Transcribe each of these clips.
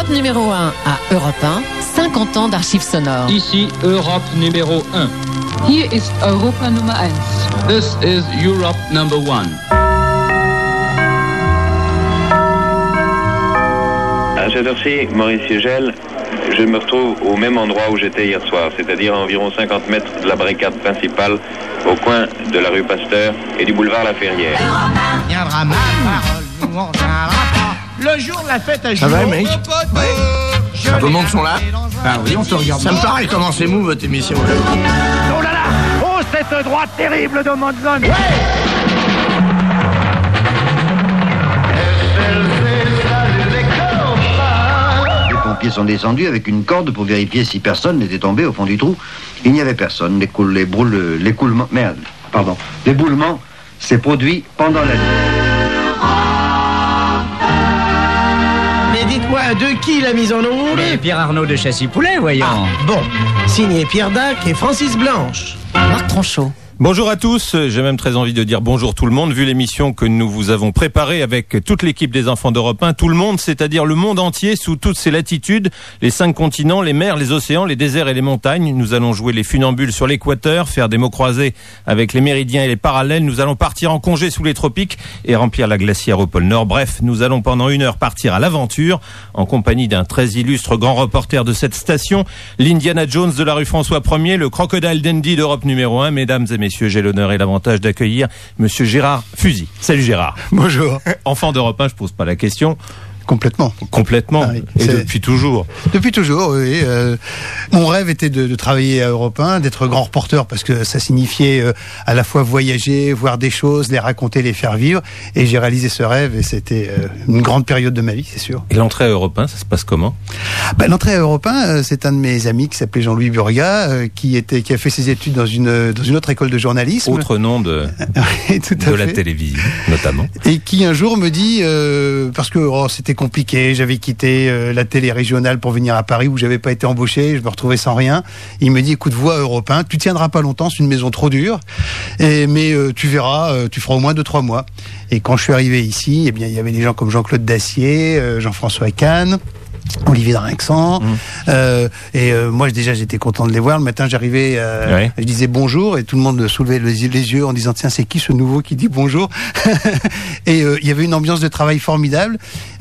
numéro 1 à Europe 1, 50 ans d'archives sonores. Ici Europe numéro 1. Hier ist Europa Nummer 1. This is Europe number 1. À cette heure-ci, Maurice Siegel, je me retrouve au même endroit où j'étais hier soir, c'est-à-dire à environ 50 mètres de la barricade principale, au coin de la rue Pasteur et du boulevard La Ferrière. Viendra ma parole, nous on viendra pas. Le jour de la fête à Giraud. Ça va, mec? Ouais. Vos montres sont là? Ah oui, on te regarde. Ça me paraît comment c'est mou, votre émission. Oh là là! Oh, cette droite terrible de Monzon! Ouais! Les pompiers sont descendus avec une corde pour vérifier si personne n'était tombé au fond du trou. Il n'y avait personne. L'écoulement s'est produit pendant la nuit. Mais dites-moi, de qui la mise en onde? Mais Pierre Arnaud de Châssis-Poulet, voyons. Ah, bon. Signé Pierre Dac et Francis Blanche. Marc Tronchot. Bonjour à tous, j'ai même très envie de dire bonjour tout le monde, vu l'émission que nous vous avons préparée avec toute l'équipe des enfants d'Europe 1, tout le monde, c'est-à-dire le monde entier, sous toutes ses latitudes, les 5 continents, les mers, les océans, les déserts et les montagnes. Nous allons jouer les funambules sur l'équateur, faire des mots croisés avec les méridiens et les parallèles, nous allons partir en congé sous les tropiques et remplir la glacière au pôle Nord. Bref, nous allons pendant 1 heure partir à l'aventure, en compagnie d'un très illustre grand reporter de cette station, l'Indiana Jones de la rue François 1er, le Crocodile Dundee d'Europe numéro 1, mesdames et messieurs, j'ai l'honneur et l'avantage d'accueillir Monsieur Gérard Fusy. Salut Gérard. Bonjour. Enfant d'Europe 1, je pose pas la question. Complètement. Ah oui, et depuis toujours. Depuis toujours, oui. Mon rêve était de travailler à Europe 1, d'être grand reporter, parce que ça signifiait à la fois voyager, voir des choses, les raconter, les faire vivre. Et j'ai réalisé ce rêve et c'était une grande période de ma vie, c'est sûr. Et l'entrée à Europe 1, ça se passe comment? L'entrée à Europe 1, c'est un de mes amis qui s'appelait Jean-Louis Burga, qui a fait ses études dans une autre école de journalisme. Autre nom de la télévision, notamment. Et qui un jour me dit, parce que c'était compliqué, j'avais quitté la télé régionale pour venir à Paris où j'avais pas été embauché, je me retrouvais sans rien. Il me dit, écoute, vois Europe 1, tu tiendras pas longtemps, c'est une maison trop dure, mais tu verras, tu feras au moins 2-3 mois. Et quand je suis arrivé ici, eh bien, il y avait des gens comme Jean-Claude Dacier, Jean-François Kahn, Olivier Drinxan, moi déjà j'étais content de les voir. Le matin j'arrivais, je disais bonjour et tout le monde soulevait les yeux en disant tiens, c'est qui ce nouveau qui dit bonjour? Et il y avait une ambiance de travail formidable,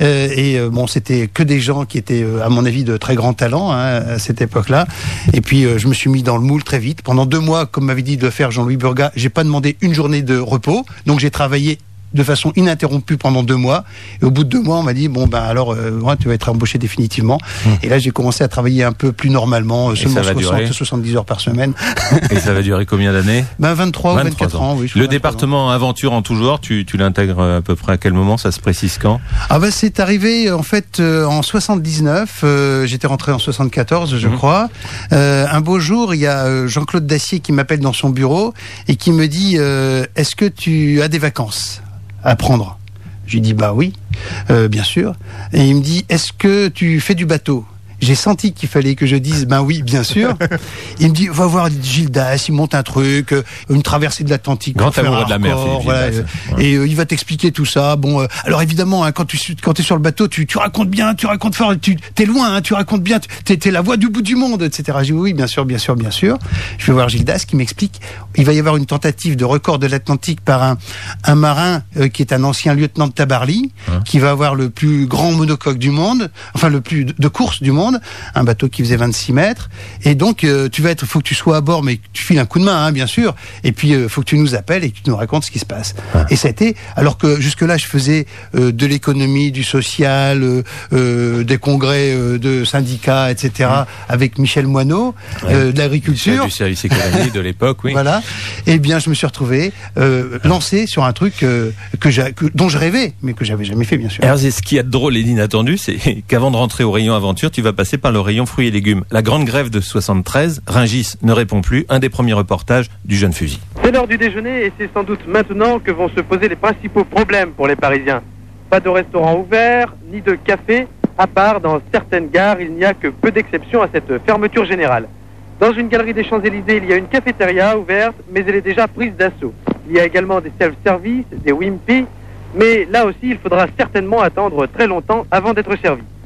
c'était que des gens qui étaient à mon avis de très grands talents à cette époque-là. Et puis je me suis mis dans le moule très vite. Pendant 2 mois, comme m'avait dit de faire Jean-Louis Burga, j'ai pas demandé une journée de repos, donc j'ai travaillé de façon ininterrompue pendant 2 mois. Et au bout de 2 mois, on m'a dit, tu vas être embauché définitivement. Et là, j'ai commencé à travailler un peu plus normalement, seulement 70 heures par semaine. Et ça va durer combien d'années? 23 ou 24 ans, oui. Le département Aventure en tout genre, tu l'intègres à peu près à quel moment? Ça se précise quand? C'est arrivé, en fait, en 79. J'étais rentré en 74, je crois. Un beau jour, il y a Jean-Claude Dacier qui m'appelle dans son bureau et qui me dit, est-ce que tu as des vacances à prendre? Je lui dis oui, bien sûr. Et il me dit, est-ce que tu fais du bateau? J'ai senti qu'il fallait que je dise oui, bien sûr. Il me dit, va voir Gildas, il monte un truc, une traversée de l'Atlantique. Grand amoureux de la mer, et il va t'expliquer tout ça. Alors évidemment, quand tu es sur le bateau, tu racontes bien, tu racontes fort, t'es loin, tu racontes bien, t'es la voix du bout du monde, etc. Je dis oui, bien sûr. Je vais voir Gildas qui m'explique, il va y avoir une tentative de record de l'Atlantique par un marin qui est un ancien lieutenant de Tabarly, qui va avoir le plus grand monocoque du monde, enfin le plus de course du monde. Un bateau qui faisait 26 mètres, et donc faut que tu sois à bord, mais tu files un coup de main, bien sûr, et puis faut que tu nous appelles et que tu nous racontes ce qui se passe. Et ça a été, alors que jusque-là je faisais de l'économie, du social, des congrès de syndicats, etc., avec Michel Moineau, de l'agriculture, du service économique de l'époque, oui. Voilà. Et bien je me suis retrouvé lancé sur un truc dont je rêvais, mais que j'avais jamais fait, bien sûr. Alors ce qui est drôle et inattendu, c'est qu'avant de rentrer au rayon aventure, tu vas passer par le rayon fruits et légumes. La grande grève de 73, Rungis ne répond plus, un des premiers reportages du jeune Fusy. C'est l'heure du déjeuner et c'est sans doute maintenant que vont se poser les principaux problèmes pour les Parisiens. Pas de restaurant ouvert, ni de café, à part dans certaines gares, il n'y a que peu d'exceptions à cette fermeture générale. Dans une galerie des Champs-Élysées, il y a une cafétéria ouverte, mais elle est déjà prise d'assaut. Il y a également des self-service, des Wimpy, mais là aussi il faudra certainement attendre très longtemps avant d'être servi.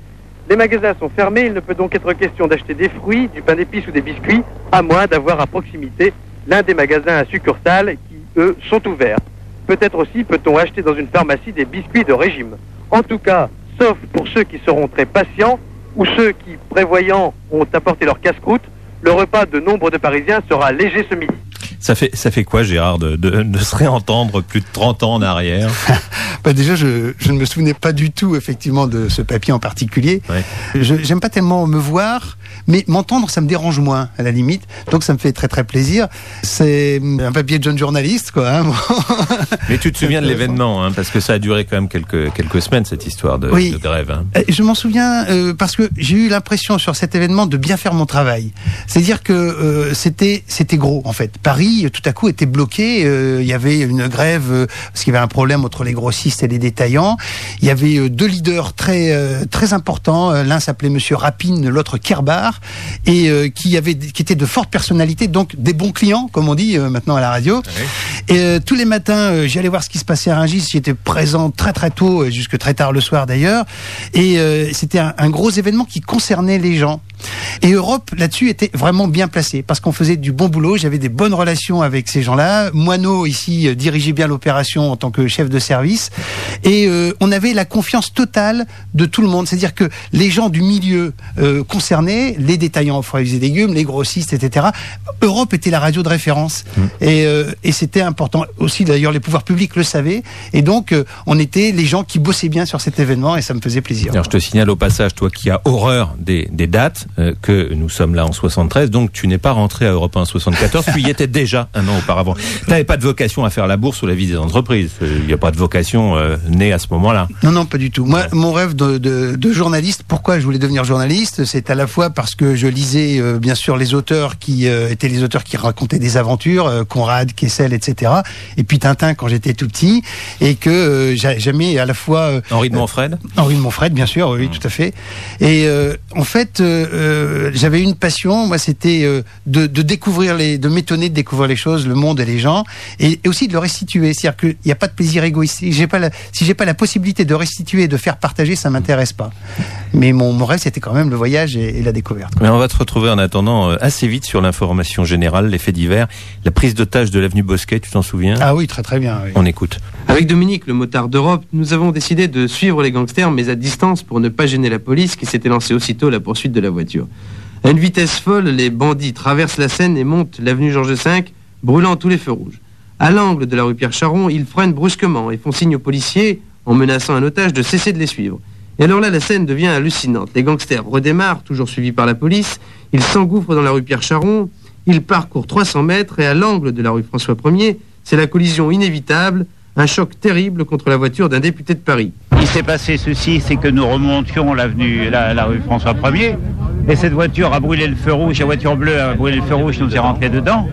Les magasins sont fermés, il ne peut donc être question d'acheter des fruits, du pain d'épices ou des biscuits, à moins d'avoir à proximité l'un des magasins à succursales qui, eux, sont ouverts. Peut-être aussi peut-on acheter dans une pharmacie des biscuits de régime. En tout cas, sauf pour ceux qui seront très patients ou ceux qui, prévoyant, ont apporté leur casse-croûte, le repas de nombre de Parisiens sera léger ce midi. Ça fait quoi, Gérard, de se réentendre plus de 30 ans en arrière? Déjà, je ne me souvenais pas du tout, effectivement, de ce papier en particulier. Ouais. J'aime pas tellement me voir, mais m'entendre, ça me dérange moins, à la limite. Donc, ça me fait très, très plaisir. C'est un papier de jeune journaliste, quoi. Hein. Mais tu te souviens de l'événement, hein, parce que ça a duré quand même quelques semaines, cette histoire de grève. Hein. Je m'en souviens parce que j'ai eu l'impression, sur cet événement, de bien faire mon travail. C'est-à-dire que c'était gros, en fait. Paris, tout à coup, était bloqué. Il y avait une grève parce qu'il y avait un problème entre les grossistes et les détaillants. Il y avait deux leaders très importants. L'un s'appelait Monsieur Rapine, l'autre Kerbar, et qui étaient de fortes personnalités, donc des bons clients, comme on dit maintenant à la radio. Oui. Et tous les matins, j'allais voir ce qui se passait à Rungis. J'étais présent très très tôt, jusque très tard le soir d'ailleurs. Et c'était un gros événement qui concernait les gens. Et Europe, là-dessus, était vraiment bien placée, parce qu'on faisait du bon boulot, j'avais des bonnes relations avec ces gens-là. Moineau, ici, dirigeait bien l'opération en tant que chef de service. Et on avait la confiance totale de tout le monde. C'est-à-dire que les gens du milieu concernés, les détaillants en fruits et légumes, les grossistes, etc., Europe était la radio de référence. Et c'était important. Aussi, d'ailleurs, les pouvoirs publics le savaient. Et donc, on était les gens qui bossaient bien sur cet événement, et ça me faisait plaisir. Alors, je te signale au passage, toi qui as horreur des dates, que nous sommes là en 73, donc tu n'es pas rentré à Europe 1 en 74, tu y étais déjà un an auparavant. Tu n'avais pas de vocation à faire la bourse ou la vie des entreprises. Il n'y a pas de vocation née à ce moment-là. Non, pas du tout. Moi, mon rêve de journaliste, pourquoi je voulais devenir journaliste, c'est à la fois parce que je lisais bien sûr les auteurs qui étaient les auteurs qui racontaient des aventures, Conrad, Kessel, etc. Et puis Tintin quand j'étais tout petit, et que j'aimais à la fois Henri de Montfred. Henri de Montfred, bien sûr, oui, tout à fait. Et en fait, j'avais une passion, moi, c'était de découvrir de m'étonner de découvrir les choses, le monde et les gens, et aussi de le restituer. C'est-à-dire qu'il n'y a pas de plaisir égoïste. Si j'ai pas la possibilité de restituer et de faire partager, ça m'intéresse pas. Mais mon rêve, c'était quand même le voyage et la découverte. Mais on va te retrouver en attendant assez vite sur l'information générale, les faits divers, la prise d'otage de l'avenue Bosquet, tu t'en souviens? Ah oui, très très bien. Oui. On écoute. Avec Dominique, le motard d'Europe, nous avons décidé de suivre les gangsters, mais à distance pour ne pas gêner la police qui s'était lancée aussitôt à la poursuite de la voiture. À une vitesse folle, les bandits traversent la Seine et montent l'avenue Georges V, brûlant tous les feux rouges. À l'angle de la rue Pierre-Charon, ils freinent brusquement et font signe aux policiers, en menaçant un otage, de cesser de les suivre. Et alors là, la scène devient hallucinante. Les gangsters redémarrent, toujours suivis par la police. Ils s'engouffrent dans la rue Pierre-Charon. Ils parcourent 300 mètres et à l'angle de la rue François 1er, c'est la collision inévitable, un choc terrible contre la voiture d'un député de Paris. Il s'est passé ceci, c'est que nous remontions la rue François 1er, et cette voiture a brûlé le feu rouge, la voiture bleue a brûlé le feu rouge, nous est rentré dedans.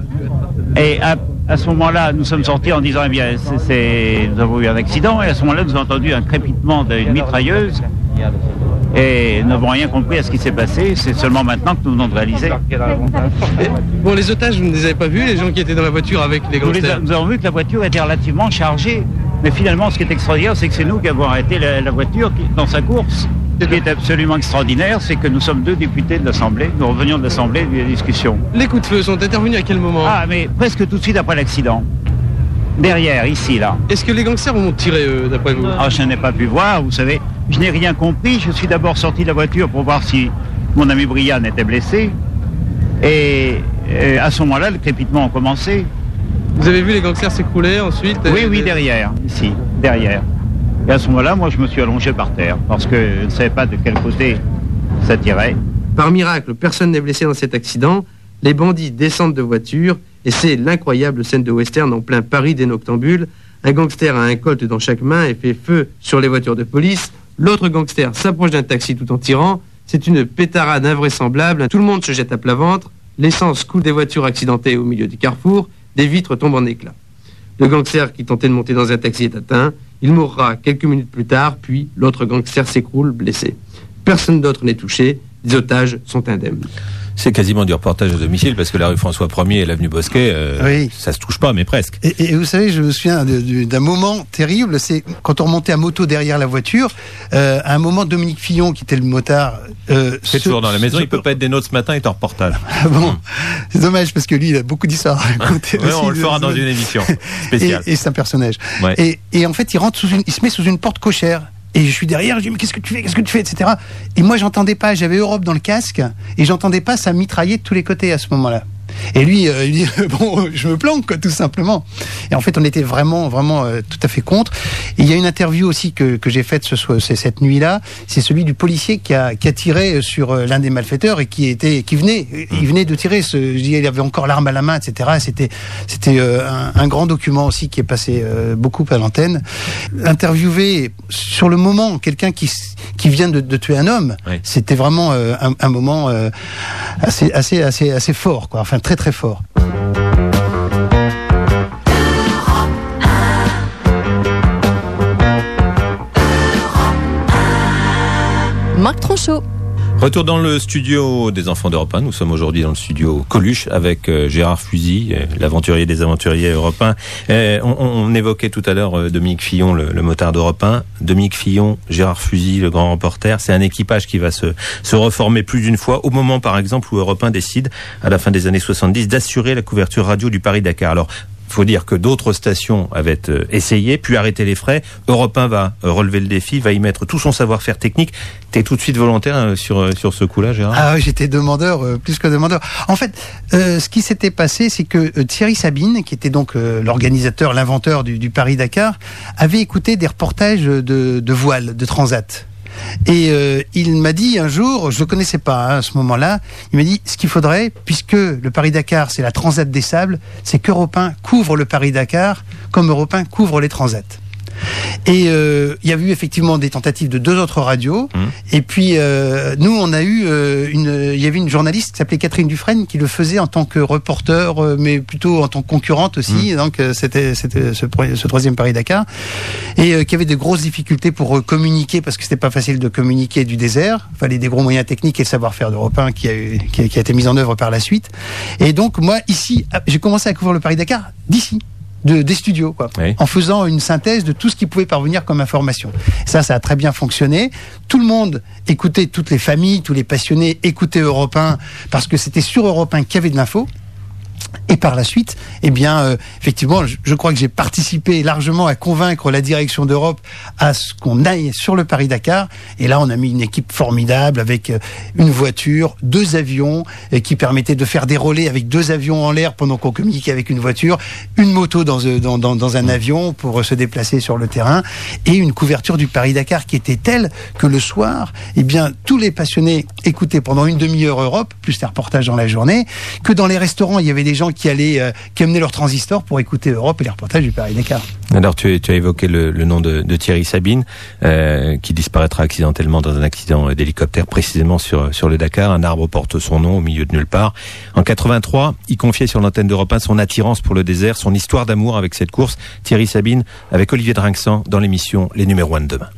Et à ce moment-là, nous sommes sortis en disant, eh bien, nous avons eu un accident, et à ce moment-là, nous avons entendu un crépitement d'une mitrailleuse, et nous n'avons rien compris à ce qui s'est passé. C'est seulement maintenant que nous venons de réaliser. Bon, les otages, vous ne les avez pas vus, les gens qui étaient dans la voiture avec les gangsters? Nous avons vu que la voiture était relativement chargée. Mais finalement, ce qui est extraordinaire, c'est que c'est nous qui avons arrêté la voiture dans sa course. Ce qui est absolument extraordinaire, c'est que nous sommes deux députés de l'Assemblée. Nous revenions de l'Assemblée de la discussion. Les coups de feu sont intervenus à quel moment? Ah, mais presque tout de suite après l'accident. Derrière, ici, là. Est-ce que les gangsters ont tiré, d'après vous? Ah, je n'ai pas pu voir, vous savez. Je n'ai rien compris. Je suis d'abord sorti de la voiture pour voir si mon ami Briand était blessé. Et à ce moment-là, le crépitement a commencé. Vous avez vu les gangsters s'écrouler ensuite? Oui, derrière, ici, derrière. Et à ce moment-là, moi, je me suis allongé par terre, parce que je ne savais pas de quel côté ça tirait. Par miracle, personne n'est blessé dans cet accident. Les bandits descendent de voiture, et c'est l'incroyable scène de western en plein Paris des noctambules. Un gangster a un colt dans chaque main et fait feu sur les voitures de police. L'autre gangster s'approche d'un taxi tout en tirant. C'est une pétarade invraisemblable. Tout le monde se jette à plat ventre. L'essence coule des voitures accidentées au milieu du carrefour. Des vitres tombent en éclats. Le gangster qui tentait de monter dans un taxi est atteint. Il mourra quelques minutes plus tard, puis l'autre gangster s'écroule blessé. Personne d'autre n'est touché. Les otages sont indemnes. C'est quasiment du reportage à domicile parce que la rue François 1er et l'avenue Bosquet, ça se touche pas, mais presque. Et vous savez, je me souviens d'un moment terrible, c'est quand on remontait à moto derrière la voiture, à un moment, Dominique Fillon, qui était le motard... c'est toujours dans la maison, il peut pas être des nôtres ce matin, il est en reportage. Ah bon, c'est dommage parce que lui, il a beaucoup d'histoires à raconter. Ouais, on le fera dans une émission spéciale. Et c'est un personnage. Ouais. Et en fait, il se met sous une porte cochère. Et je suis derrière, je dis mais qu'est-ce que tu fais, etc. Et moi j'entendais pas, j'avais Europe dans le casque et j'entendais pas, ça mitraillait de tous les côtés à ce moment-là. Et lui, il dit bon, je me planque quoi, tout simplement. Et en fait, on était vraiment tout à fait contre. Et il y a une interview aussi que j'ai faite cette nuit-là. C'est celui du policier qui a tiré sur l'un des malfaiteurs et il venait de tirer. Il avait encore l'arme à la main, etc. C'était un grand document aussi qui est passé beaucoup à l'antenne. Interviewer sur le moment quelqu'un qui vient de tuer un homme, c'était vraiment un moment assez fort, quoi. Enfin, très très fort. Marc Tronchot. Retour dans le studio des enfants d'Europe 1. Nous sommes aujourd'hui dans le studio Coluche avec Gérard Fusy, l'aventurier des aventuriers européens. On évoquait tout à l'heure Dominique Fillon, le motard d'Europe 1. Dominique Fillon, Gérard Fusy, le grand reporter. C'est un équipage qui va se reformer plus d'une fois au moment, par exemple, où Europe 1 décide, à la fin des années 70, d'assurer la couverture radio du Paris-Dakar. Alors, faut dire que d'autres stations avaient essayé, puis arrêté les frais. Europe 1 va relever le défi, va y mettre tout son savoir-faire technique. T'es tout de suite volontaire sur ce coup-là, Gérard ? Ah oui, j'étais demandeur, plus que demandeur. En fait, ce qui s'était passé, c'est que Thierry Sabine, qui était donc l'organisateur, l'inventeur du Paris-Dakar, avait écouté des reportages de voile, de transat. Et il m'a dit un jour, je ne le connaissais pas à ce moment-là, il m'a dit ce qu'il faudrait, puisque le Paris-Dakar c'est la Transat des Sables, c'est qu'Europe 1 couvre le Paris-Dakar comme Europe 1 couvre les transats. Et il y a eu effectivement des tentatives de 2 autres radios. Et puis nous, on a eu il y avait une journaliste qui s'appelait Catherine Dufresne qui le faisait en tant que reporter, mais plutôt en tant que concurrente aussi. Donc c'était ce troisième Paris-Dakar et qui avait de grosses difficultés pour communiquer parce que c'était pas facile de communiquer du désert. Il fallait des gros moyens techniques et le savoir-faire d'Europe 1 qui a été mis en œuvre par la suite. Et donc moi ici, j'ai commencé à couvrir le Paris-Dakar d'ici. Des studios, quoi, en faisant une synthèse de tout ce qui pouvait parvenir comme information. Ça a très bien fonctionné. Tout le monde écoutait, toutes les familles, tous les passionnés écoutaient Europe 1 parce que c'était sur Europe 1 qu'il y avait de l'info. Et par la suite, effectivement, je crois que j'ai participé largement à convaincre la direction d'Europe à ce qu'on aille sur le Paris-Dakar. Et là, on a mis une équipe formidable avec une voiture, 2 avions qui permettaient de faire des relais avec 2 avions en l'air pendant qu'on communiquait avec une voiture, une moto dans un avion pour se déplacer sur le terrain et une couverture du Paris-Dakar qui était telle que le soir, tous les passionnés écoutaient pendant une demi-heure Europe, plus des reportages dans la journée, que dans les restaurants, il y avait des gens qui amenaient leur transistor pour écouter Europe et les reportages du Paris-Dakar. Alors tu as évoqué le nom de Thierry Sabine, qui disparaîtra accidentellement dans un accident d'hélicoptère, précisément sur le Dakar. Un arbre porte son nom au milieu de nulle part. En 83, il confiait sur l'antenne d'Europe 1 son attirance pour le désert, son histoire d'amour avec cette course. Thierry Sabine avec Olivier Drinxan dans l'émission Les numéros 1 de demain.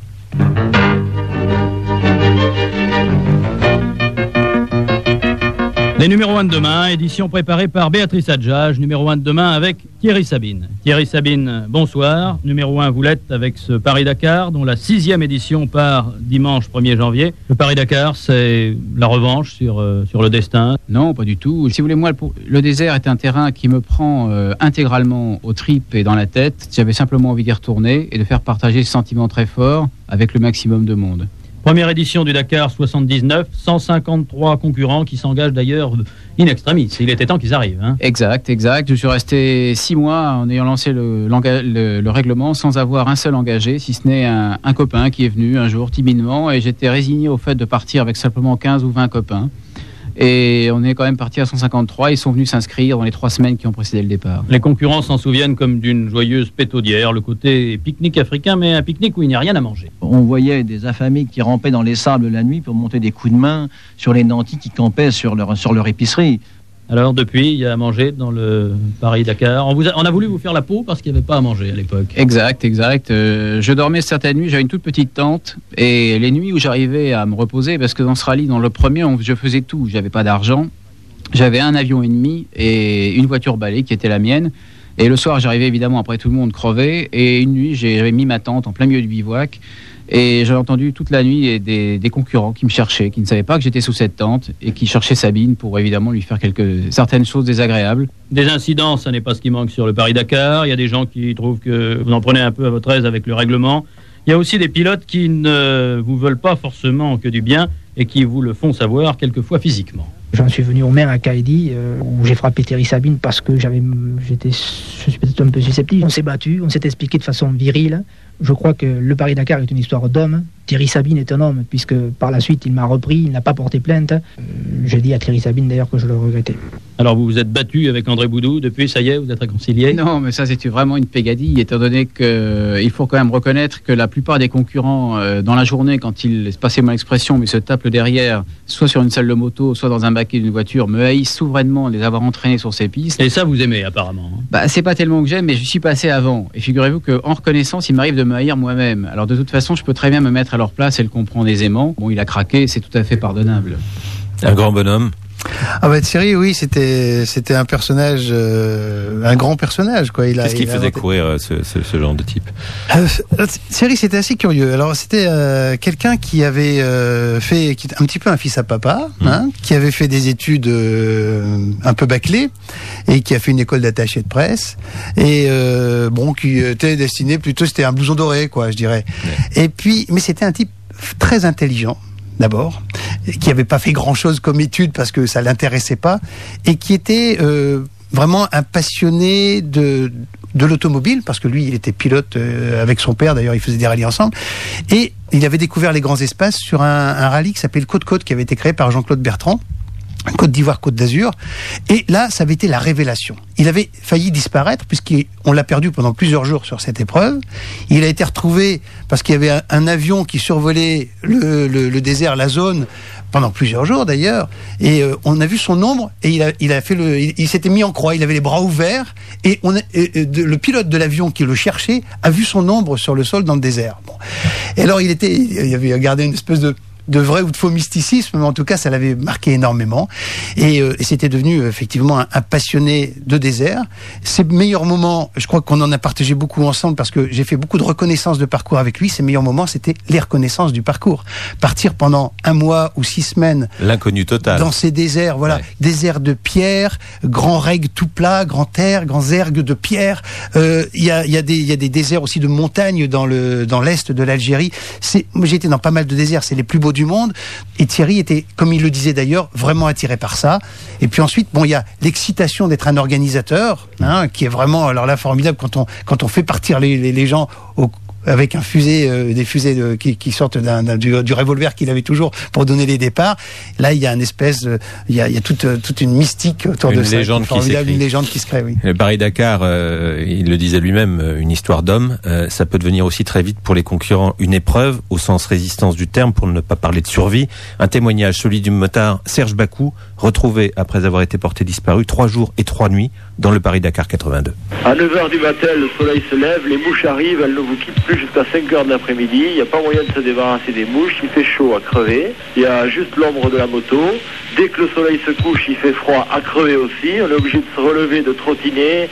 Les numéros 1 de demain, édition préparée par Béatrice Adjage, numéro 1 de demain avec Thierry Sabine. Thierry Sabine, bonsoir. Numéro 1, vous l'êtes avec ce Paris-Dakar, dont la 6e édition part dimanche 1er janvier. Le Paris-Dakar, c'est la revanche sur le destin? Non, pas du tout. Si vous voulez, moi, le désert est un terrain qui me prend intégralement aux tripes et dans la tête. J'avais simplement envie d'y retourner et de faire partager ce sentiment très fort avec le maximum de monde. Première édition du Dakar 79, 153 concurrents qui s'engagent d'ailleurs in extremis. Il était temps qu'ils arrivent. Hein. Exact. Je suis resté 6 mois en ayant lancé le règlement sans avoir un seul engagé, si ce n'est un copain qui est venu un jour timidement et j'étais résigné au fait de partir avec simplement 15 ou 20 copains. Et on est quand même parti à 153. Ils sont venus s'inscrire dans les 3 semaines qui ont précédé le départ. Les concurrents s'en souviennent comme d'une joyeuse pétaudière, le côté pique-nique africain, mais un pique-nique où il n'y a rien à manger. On voyait des affamés qui rampaient dans les sables la nuit pour monter des coups de main sur les nantis qui campaient sur leur épicerie. Alors depuis, il y a à manger dans le Paris-Dakar. On a voulu vous faire la peau parce qu'il n'y avait pas à manger à l'époque. Exact. Je dormais certaines nuits, j'avais une toute petite tente. Et les nuits où j'arrivais à me reposer, parce que dans ce rallye, dans le premier, je faisais tout. J'avais pas d'argent, j'avais un avion ennemi et une voiture balai qui était la mienne. Et le soir, j'arrivais évidemment après tout le monde crevé. Et une nuit, j'avais mis ma tente en plein milieu du bivouac. Et j'avais entendu toute la nuit des concurrents qui me cherchaient, qui ne savaient pas que j'étais sous cette tente et qui cherchaient Sabine pour évidemment lui faire certaines choses désagréables. Des incidents, ça n'est pas ce qui manque sur le Paris-Dakar. Il y a des gens qui trouvent que vous en prenez un peu à votre aise avec le règlement. Il y a aussi des pilotes qui ne vous veulent pas forcément que du bien et qui vous le font savoir quelquefois physiquement. J'en suis venu au maire à Kaedi, où j'ai frappé Thierry Sabine parce que je suis peut-être un peu susceptible. On s'est battu, on s'est expliqué de façon virile. Je crois que le Paris-Dakar est une histoire d'homme. Thierry Sabine est un homme, puisque par la suite, il m'a repris, il n'a pas porté plainte. J'ai dit à Thierry Sabine, d'ailleurs, que je le regrettais. Alors, vous vous êtes battu avec André Boudou, depuis, ça y est, vous êtes réconciliés? Non, mais ça, c'était vraiment une pégadille, étant donné qu'il faut quand même reconnaître que la plupart des concurrents, dans la journée, quand ils, passez mon expression, mais se tapent le derrière, soit sur une selle de moto, soit dans un baquet d'une voiture, me haïssent souverainement de les avoir entraînés sur ces pistes. Et ça, vous aimez, apparemment. Bah, c'est pas tellement que j'aime, mais je suis passé avant. Et figurez-vous qu'en reconnaissance, il m'arrive de me haïr moi-même. Alors, de toute façon, je peux très bien me mettre à leur place et le comprendre aisément. Bon, il a craqué, c'est tout à fait pardonnable. Un grand bonhomme. Ah bah Thierry, oui, c'était un personnage, un grand personnage, quoi. Qu'est-ce qui faisait courir ce genre de type? Thierry, c'était assez curieux. Alors c'était quelqu'un qui avait qui était un petit peu un fils à papa, qui avait fait des études un peu bâclées et qui a fait une école d'attaché de presse et qui était destiné plutôt, c'était un blouson doré, quoi, je dirais. Ouais. Et puis, mais c'était un type très intelligent. D'abord, qui n'avait pas fait grand-chose comme étude parce que ça l'intéressait pas, et qui était vraiment un passionné de l'automobile, parce que lui, il était pilote avec son père, d'ailleurs, ils faisaient des rallyes ensemble, et il avait découvert les grands espaces sur un rallye qui s'appelait le Côte-Côte, qui avait été créé par Jean-Claude Bertrand, Côte d'Ivoire, Côte d'Azur, et là, ça avait été la révélation. Il avait failli disparaître, puisqu'on l'a perdu pendant plusieurs jours sur cette épreuve. Il a été retrouvé parce qu'il y avait un avion qui survolait le désert, la zone, pendant plusieurs jours d'ailleurs, et on a vu son ombre, et il s'était mis en croix, il avait les bras ouverts, et le pilote de l'avion qui le cherchait a vu son ombre sur le sol dans le désert. Bon. Et alors il avait gardé une espèce de vrai ou de faux mysticisme, mais en tout cas ça l'avait marqué énormément, et c'était devenu effectivement un passionné de désert. Ses meilleurs moments, je crois qu'on en a partagé beaucoup ensemble parce que j'ai fait beaucoup de reconnaissance de parcours avec lui. Ses meilleurs moments, c'était les reconnaissances du parcours. Partir pendant 1 mois ou 6 semaines, l'inconnu total, dans ces déserts, voilà, déserts de pierre, grands règles tout plats, grands terres, grands ergues de pierre. Il y a des déserts aussi de montagnes dans l'est de l'Algérie. Moi j'ai été dans pas mal de déserts, c'est les plus beaux du monde, et Thierry était, comme il le disait d'ailleurs, vraiment attiré par ça. Et puis ensuite, il y a l'excitation d'être un organisateur, qui est vraiment, alors là, formidable quand on fait partir les gens avec des fusées qui sortent du revolver qu'il avait toujours pour donner les départs. Là, il y a une espèce, il y a toute une mystique autour de ça. Une légende qui se crée, oui. Le Paris-Dakar, il le disait lui-même, une histoire d'homme. Ça peut devenir aussi très vite pour les concurrents une épreuve, au sens résistance du terme, pour ne pas parler de survie. Un témoignage, celui du motard Serge Bakou, retrouvé après avoir été porté disparu 3 jours et 3 nuits dans le Paris-Dakar 82. À 9h du matin, le soleil se lève, les mouches arrivent, elles ne vous quittent plus jusqu'à 5h de l'après-midi. Il n'y a pas moyen de se débarrasser des mouches, il fait chaud à crever. Il y a juste l'ombre de la moto. Dès que le soleil se couche, il fait froid à crever aussi. On est obligé de se relever, de trottiner,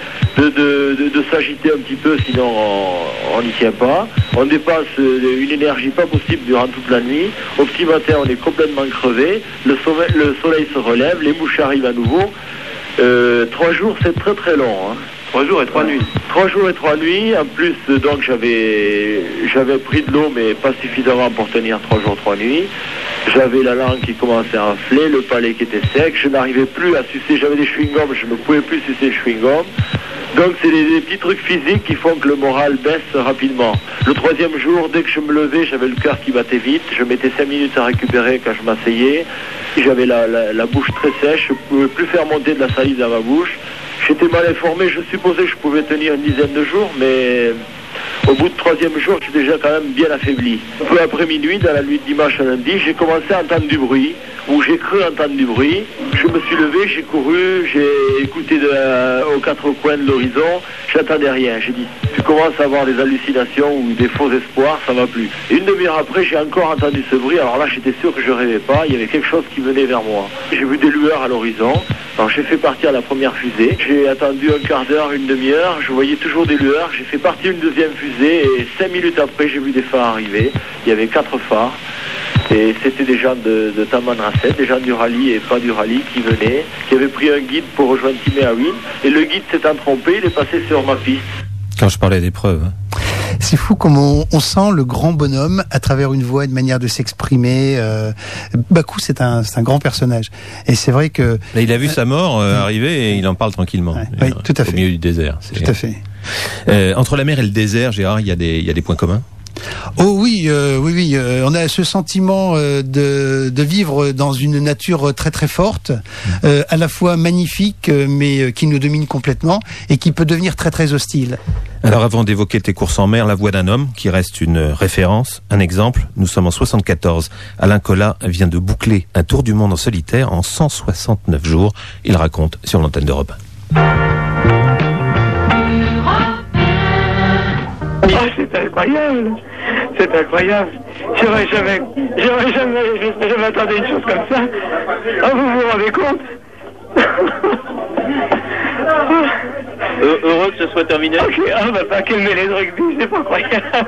de s'agiter un petit peu, sinon on n'y tient pas. On dépasse une énergie pas possible durant toute la nuit. Au petit matin, on est complètement crevé. Le soleil se relève, les mouches arrivent à nouveau. 3 jours, c'est très très long. 3 jours et 3 nuits. 3 jours et 3 nuits. En plus, donc j'avais pris de l'eau, mais pas suffisamment pour tenir 3 jours, 3 nuits. J'avais la langue qui commençait à enfler, le palais qui était sec. Je n'arrivais plus à sucer. J'avais des chewing-gums, je ne pouvais plus sucer les chewing-gums. Donc c'est des petits trucs physiques qui font que le moral baisse rapidement. Le 3e jour, dès que je me levais, j'avais le cœur qui battait vite. Je mettais 5 minutes à récupérer quand je m'asseyais. J'avais la bouche très sèche. Je ne pouvais plus faire monter de la salive dans ma bouche. J'étais mal informé. Je supposais que je pouvais tenir une dizaine de jours, mais au bout du 3e jour, je suis déjà quand même bien affaibli. Peu après minuit, dans la nuit de dimanche à lundi, j'ai commencé à entendre du bruit, ou j'ai cru entendre du bruit. Je me suis levé, j'ai couru, j'ai écouté aux 4 coins de l'horizon, j'entendais rien. J'ai dit, je commence à avoir des hallucinations ou des faux espoirs, ça va plus. Et une demi-heure après, j'ai encore entendu ce bruit, alors là j'étais sûr que je rêvais pas, il y avait quelque chose qui venait vers moi. J'ai vu des lueurs à l'horizon, alors j'ai fait partir la première fusée, j'ai attendu un quart d'heure, une demi-heure, je voyais toujours des lueurs, j'ai fait partir une deuxième fusée et 5 minutes après j'ai vu des phares arriver, il y avait 4 phares. Et c'était des gens de Tamanrasset, des gens du rallye et pas du rallye qui venaient, qui avaient pris un guide pour rejoindre Timéaouine. Et le guide s'étant trompé, il est passé sur ma piste. Quand je parlais d'épreuves. C'est fou comment on sent le grand bonhomme à travers une voix, une manière de s'exprimer. Bakou, c'est un grand personnage. Et c'est vrai que... Là, il a vu sa mort arriver et il en parle tranquillement. Oui, tout à fait. Au milieu du désert. Tout à fait. Entre la mer et le désert, Gérard, il y a des points communs? Oh oui, oui. On a ce sentiment de vivre dans une nature très très forte, à la fois magnifique, mais qui nous domine complètement et qui peut devenir très très hostile. Alors avant d'évoquer tes courses en mer, la voix d'un homme qui reste une référence, un exemple. Nous sommes en 74. Alain Colas vient de boucler un tour du monde en solitaire en 169 jours. Il raconte sur l'antenne d'Europe 1. Oh, c'est incroyable, c'est incroyable. J'aurais jamais attendu une chose comme ça. Oh, vous vous rendez compte? Heureux que ce soit terminé. Ok, pas quel mêlée de rugby, c'est pas croyable.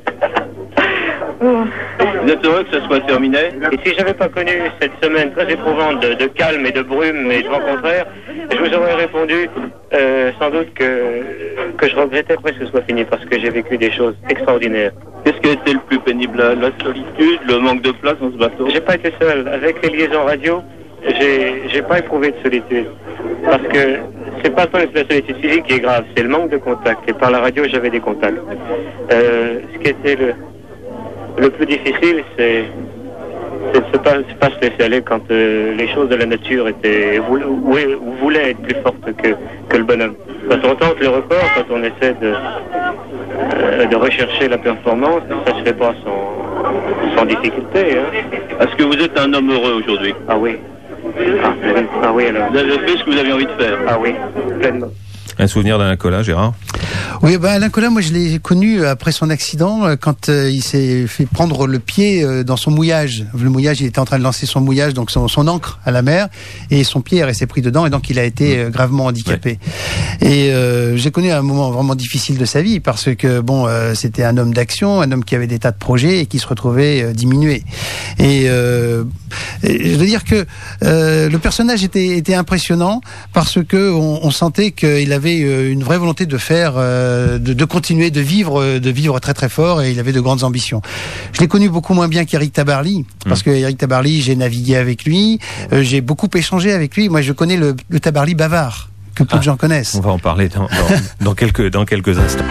Vous êtes heureux que ce soit terminé? Et si j'avais pas connu cette semaine très éprouvante de calme et de brume et de vent contraire, je vous aurais répondu sans doute que je regrettais presque que ce soit fini parce que j'ai vécu des choses extraordinaires. Qu'est-ce qui a été le plus pénible? La solitude, le manque de place dans ce bateau? J'ai pas été seul. Avec les liaisons radio, j'ai pas éprouvé de solitude. Parce que c'est pas tant la solitude physique qui est grave, c'est le manque de contact. Et par la radio, j'avais des contacts. Ce qui était le plus difficile, c'est de pas se laisser aller quand les choses de la nature voulaient être plus fortes que le bonhomme. Quand on tente le record, quand on essaie de rechercher la performance, ça se fait pas sans difficulté. Hein. Est-ce que vous êtes un homme heureux aujourd'hui? Ah oui. Ah oui alors. Vous avez fait ce que vous avez envie de faire? Ah oui, pleinement. Un souvenir d'Alain Colas, Gérard? Oui, Alain Colas, moi je l'ai connu après son accident, quand il s'est fait prendre le pied dans son mouillage. Le mouillage, il était en train de lancer son mouillage, donc son ancre à la mer, et son pied est resté pris dedans, et donc il a été gravement handicapé. Ouais. Et j'ai connu un moment vraiment difficile de sa vie, parce que c'était un homme d'action, un homme qui avait des tas de projets et qui se retrouvait diminué. Et je veux dire que le personnage était impressionnant, parce que on sentait qu'il avait une vraie volonté de faire, de continuer de vivre très très fort, et il avait de grandes ambitions. Je l'ai connu beaucoup moins bien qu'Éric Tabarly, parce que Éric Tabarly, j'ai navigué avec lui, j'ai beaucoup échangé avec lui. Moi, je connais le Tabarly bavard, que peu de gens connaissent. On va en parler dans quelques instants.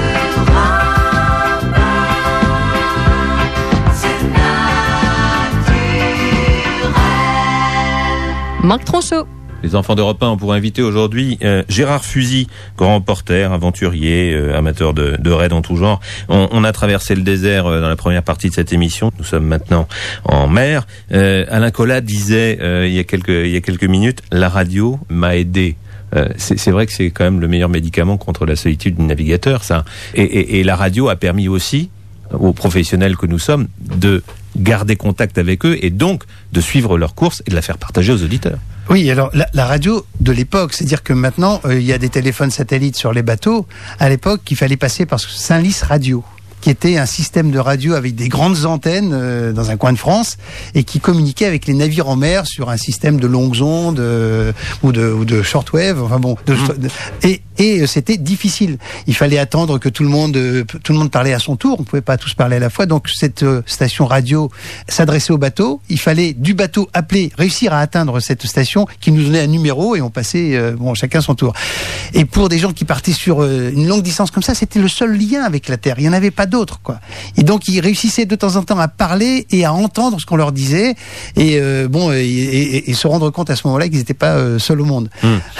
Marc Tronchot. Les enfants d'Europe 1 ont pour invité aujourd'hui Gérard Fusy, grand reporter, aventurier, amateur de raids en tout genre. On a traversé le désert dans la première partie de cette émission. Nous sommes maintenant en mer. Alain Colas disait il y a quelques minutes, la radio m'a aidé. C'est vrai que c'est quand même le meilleur médicament contre la solitude du navigateur, ça. Et la radio a permis aussi aux professionnels que nous sommes de garder contact avec eux et donc de suivre leurs courses et de la faire partager aux auditeurs. Oui, alors la radio de l'époque, c'est-à-dire que maintenant il y a des téléphones satellites sur les bateaux. À l'époque, il fallait passer par Saint-Lys Radio, qui était un système de radio avec des grandes antennes dans un coin de France et qui communiquait avec les navires en mer sur un système de longues ondes ou de shortwave. Enfin bon, et c'était difficile. Il fallait attendre que tout le monde parlait à son tour. On pouvait pas tous parler à la fois. Donc cette station radio s'adressait au bateau. Il fallait du bateau appeler, réussir à atteindre cette station qui nous donnait un numéro et on passait chacun son tour. Et pour des gens qui partaient sur une longue distance comme ça, c'était le seul lien avec la Terre. Il y en avait pas d'autres, quoi. Et donc ils réussissaient de temps en temps à parler et à entendre ce qu'on leur disait et se rendre compte à ce moment-là qu'ils n'étaient pas seuls au monde.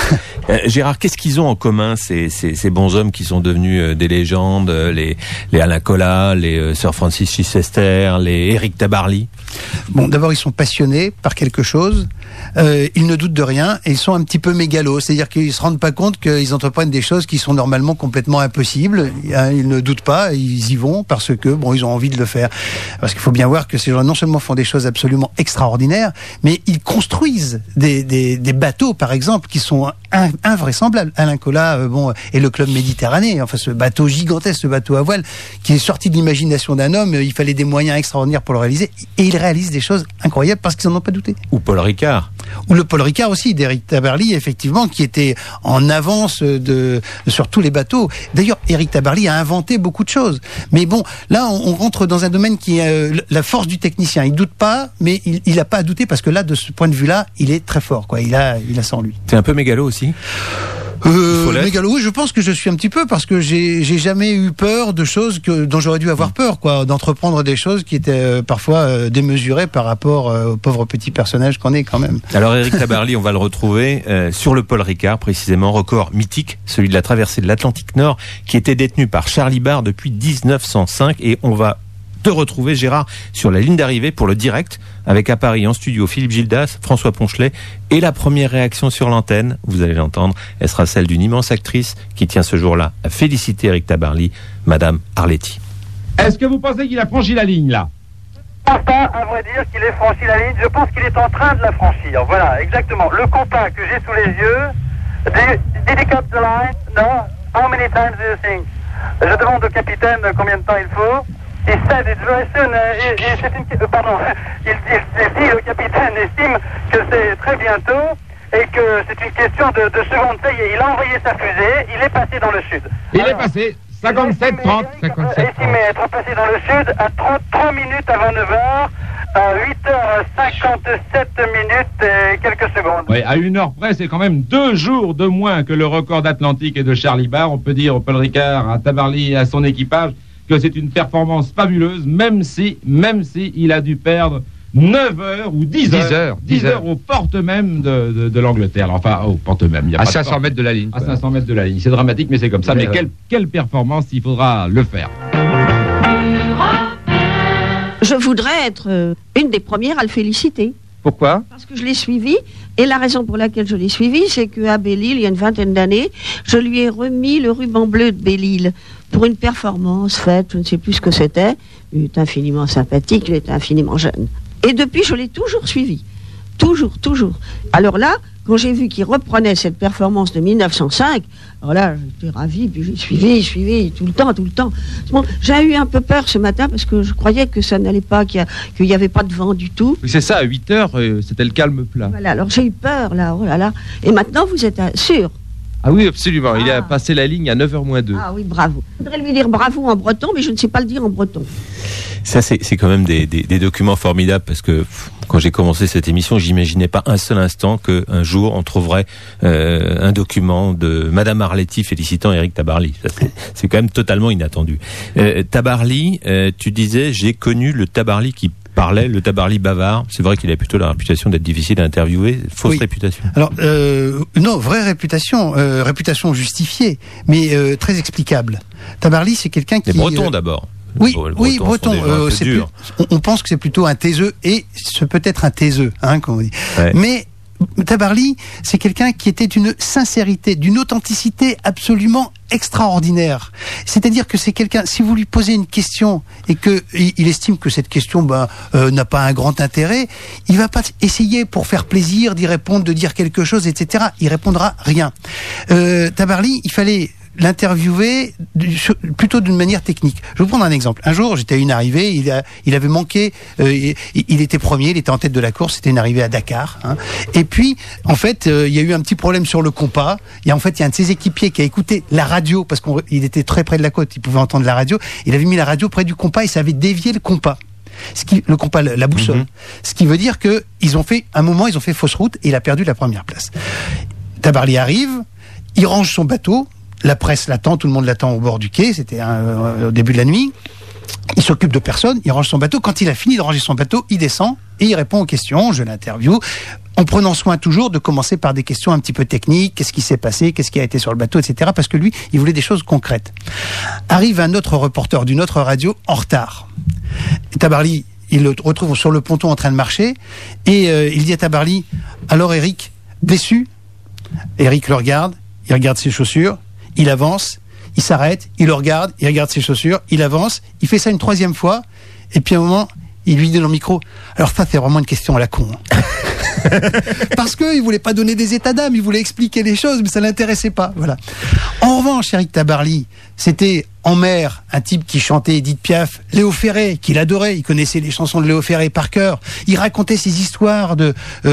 Gérard, qu'est-ce qu'ils ont en commun ces bonshommes qui sont devenus des légendes, les Alain Colas, les Sir Francis Chichester, les Éric Tabarly? Bon, d'abord, ils sont passionnés par quelque chose. Ils ne doutent de rien et ils sont un petit peu mégalos. C'est-à-dire qu'ils se rendent pas compte qu'ils entreprennent des choses qui sont normalement complètement impossibles. Ils ne doutent pas, ils y vont parce que, bon, ils ont envie de le faire. Parce qu'il faut bien voir que ces gens non seulement font des choses absolument extraordinaires, mais ils construisent des bateaux, par exemple, qui sont invraisemblables. Alain Colas, et le Club Méditerranée, enfin, ce bateau gigantesque, ce bateau à voile, qui est sorti de l'imagination d'un homme, il fallait des moyens extraordinaires pour le réaliser. Et ils réalisent des choses incroyables parce qu'ils n'en ont pas douté. Ou Paul Ricard. Ou le Paul Ricard aussi, d'Éric Tabarly, effectivement, qui était en avance sur tous les bateaux. D'ailleurs, Éric Tabarly a inventé beaucoup de choses. Mais bon, là, on rentre dans un domaine qui est la force du technicien. Il doute pas, mais il n'a pas à douter parce que là, de ce point de vue-là, il est très fort, quoi. Il a ça en lui. T'es un peu mégalo aussi? Mégalo, oui, je pense que je suis un petit peu parce que j'ai jamais eu peur de choses dont j'aurais dû avoir peur, quoi, d'entreprendre des choses qui étaient parfois démesurées par rapport au pauvre petit personnage qu'on est quand même. Alors Éric Tabarly, on va le retrouver sur le Paul Ricard, précisément, record mythique, celui de la traversée de l'Atlantique Nord, qui était détenu par Charlie Barr depuis 1905, et on va te retrouver, Gérard, sur la ligne d'arrivée pour le direct, avec à Paris en studio Philippe Gildas, François Ponchelet, et la première réaction sur l'antenne, vous allez l'entendre, elle sera celle d'une immense actrice qui tient ce jour-là à féliciter Éric Tabarly, Madame Arletty. Est-ce que vous pensez qu'il a franchi la ligne, là? Je ne pense pas, à vrai dire, qu'il ait franchi la ligne. Je pense qu'il est en train de la franchir. Voilà, exactement. Le compas que j'ai sous les yeux, did he cut the line? No? How many times do you think? Je demande au capitaine combien de temps il faut. Il said it's very soon. Il dit, le capitaine estime que c'est très bientôt et que c'est une question de secondes. Ça y est, il a envoyé sa fusée, il est passé dans le sud. Il est passé 57-30. Estimé être passé dans le sud à 3 minutes avant 9h, à 8h57 minutes et quelques secondes. Oui, à 1 heure près, c'est quand même 2 jours de moins que le record d'Atlantique et de Charlie Barr. On peut dire au Paul Ricard, à Tabarly et à son équipage que c'est une performance fabuleuse, même si il a dû perdre 9 heures ou 10 heures aux portes même de l'Angleterre. Enfin, aux portes même. À 500 mètres de la ligne. À 500 mètres de la ligne. C'est dramatique, mais c'est comme ça. Mais quelle performance, il faudra le faire. Je voudrais être une des premières à le féliciter. Pourquoi? Parce que je l'ai suivi, et la raison pour laquelle je l'ai suivi, c'est qu'à Belle-Île, il y a une vingtaine d'années, je lui ai remis le ruban bleu de Belle-Île pour une performance faite, je ne sais plus ce que c'était. Il est infiniment sympathique, il est infiniment jeune. Et depuis, je l'ai toujours suivi. Toujours. Alors là, quand j'ai vu qu'il reprenait cette performance de 1905, alors là, j'étais ravi, puis j'ai suivi tout le temps. Bon, j'ai eu un peu peur ce matin parce que je croyais que ça n'allait pas, qu'il n'y avait pas de vent du tout. C'est ça, à 8 heures, c'était le calme plat. Voilà, alors j'ai eu peur, là, oh là là. Et maintenant, vous êtes sûr? Ah oui, absolument. Il a passé la ligne à 9h moins 2. Ah oui, bravo. Je voudrais lui dire bravo en breton, mais je ne sais pas le dire en breton. Ça, c'est quand même des documents formidables, parce que quand j'ai commencé cette émission, j'imaginais pas un seul instant qu'un jour on trouverait un document de Madame Arletty félicitant Éric Tabarly. C'est quand même totalement inattendu. Tabarly, tu disais, j'ai connu le Tabarly qui parlait, le Tabarly bavard. C'est vrai qu'il a plutôt la réputation d'être difficile à interviewer. Fausse réputation. Alors, non, vraie réputation. Réputation justifiée, mais très explicable. Tabarly, c'est quelqu'un qui... Les Bretons d'abord. Oui, breton. On pense que c'est plutôt un taiseux, et c'est peut-être un taiseux, comme on dit. Ouais. Mais Tabarly, c'est quelqu'un qui était d'une sincérité, d'une authenticité absolument extraordinaire. C'est-à-dire que c'est quelqu'un, si vous lui posez une question et que il estime que cette question n'a pas un grand intérêt, il va pas essayer pour faire plaisir d'y répondre, de dire quelque chose, etc. Il répondra rien. Tabarly, il fallait l'interviewer plutôt d'une manière technique. Je vais vous prendre un exemple. Un jour, j'étais à une arrivée, il avait manqué, il était premier, il était en tête de la course, c'était une arrivée à Dakar. Et puis, en fait, il y a eu un petit problème sur le compas. Il y a un de ses équipiers qui a écouté la radio, parce qu'il était très près de la côte, il pouvait entendre la radio. Il avait mis la radio près du compas et ça avait dévié le compas. Le compas, la boussole. Ce qui veut dire que ils ont fait fausse route et il a perdu la première place. Tabarly arrive, il range son bateau. La presse l'attend, tout le monde l'attend au bord du quai, c'était au début de la nuit. Il s'occupe de personne, il range son bateau. Quand il a fini de ranger son bateau, il descend et il répond aux questions. Je l'interview. en prenant soin toujours de commencer par des questions un petit peu techniques, qu'est-ce qui s'est passé, qu'est-ce qui a été sur le bateau, etc. Parce que lui, il voulait des choses concrètes. Arrive un autre reporter d'une autre radio en retard. Tabarly, il le retrouve sur le ponton en train de marcher, et il dit à Tabarly, alors Eric, déçu? Eric le regarde, il regarde ses chaussures, il avance, il s'arrête, il le regarde, il regarde ses chaussures, il avance, il fait ça une troisième fois, et puis à un moment, il lui dit dans le micro, alors ça c'est vraiment une question à la con. Parce qu'il voulait pas donner des états d'âme, il voulait expliquer les choses, mais ça l'intéressait pas. Voilà. En revanche, Eric Tabarly, c'était en mer un type qui chantait Edith Piaf, Léo Ferré, qu'il adorait, il connaissait les chansons de Léo Ferré par cœur, il racontait ses histoires de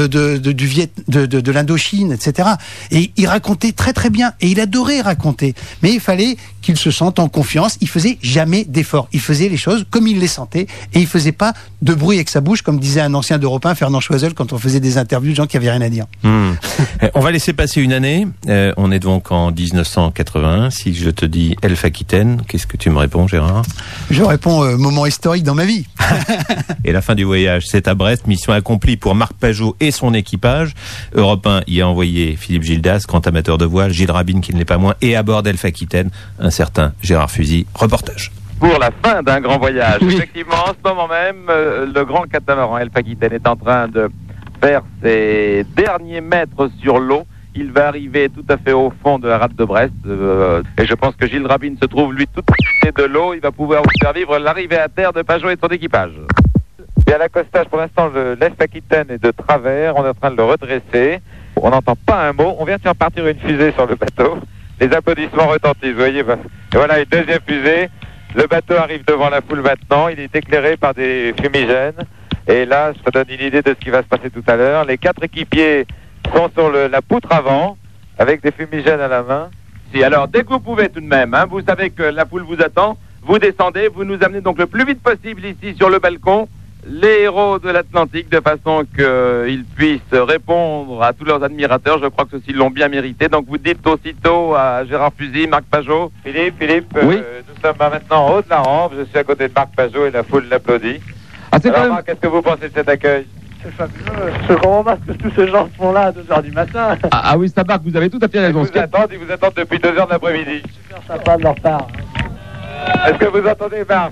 l'Indochine, etc. Et il racontait très très bien, et il adorait raconter. Mais il fallait qu'il se sente en confiance, il faisait jamais d'efforts, il faisait les choses comme il les sentait, et il faisait pas de bruit avec sa bouche, comme disait un ancien d'Europe 1, Fernand Choiseul, quand on faisait des interviews de gens qui avaient rien à dire. On va laisser passer une année, on est donc en 1981, si je te dis Elf Aquitaine, qu'est-ce que tu me réponds, Gérard? Je réponds moment historique dans ma vie. Et la fin du voyage, c'est à Brest, mission accomplie pour Marc Pajot et son équipage. Europe 1 y a envoyé Philippe Gildas, grand amateur de voile, Gilles Rabine qui ne l'est pas moins, et à bord d'Elf Aquitaine, un certain Gérard Fusy. Reportage. Pour la fin d'un grand voyage. Oui. Effectivement, en ce moment même, le grand catamaran Elf Aquitaine est en train de faire ses derniers mètres sur l'eau. Il va arriver tout à fait au fond de la rade de Brest. Et je pense que Gilles Rabine se trouve, lui, tout près de l'eau. Il va pouvoir vous faire vivre l'arrivée à terre de Pajot et de son équipage. Et à l'accostage, pour l'instant, l'Elf Aquitaine est de travers. On est en train de le redresser. On n'entend pas un mot. On vient de faire partir une fusée sur le bateau. Les applaudissements retentissent, vous voyez. Et voilà une deuxième fusée. Le bateau arrive devant la foule maintenant. Il est éclairé par des fumigènes. Et là, ça donne une idée de ce qui va se passer tout à l'heure. Les 4 équipiers sont sur la poutre avant, avec des fumigènes à la main. Si, alors, dès que vous pouvez tout de même, hein, vous savez que la foule vous attend, vous descendez, vous nous amenez donc le plus vite possible ici sur le balcon, les héros de l'Atlantique, de façon qu'ils puissent répondre à tous leurs admirateurs. Je crois que ceux-ci l'ont bien mérité. Donc vous dites aussitôt à Gérard Fusy, Marc Pajot. Philippe, oui. Nous sommes maintenant en haut de la rampe, je suis à côté de Marc Pajot et la foule l'applaudit. Alors Marc, qu'est-ce que vous pensez de cet accueil? C'est fabuleux. Je comprends pas ce que tous ces gens font là à 2h du matin. Ah oui, ça marque, vous avez tout à fait raison. Ils vous attendent depuis 2h de l'après-midi. Super sympa de leur part. Est-ce que vous entendez Marc?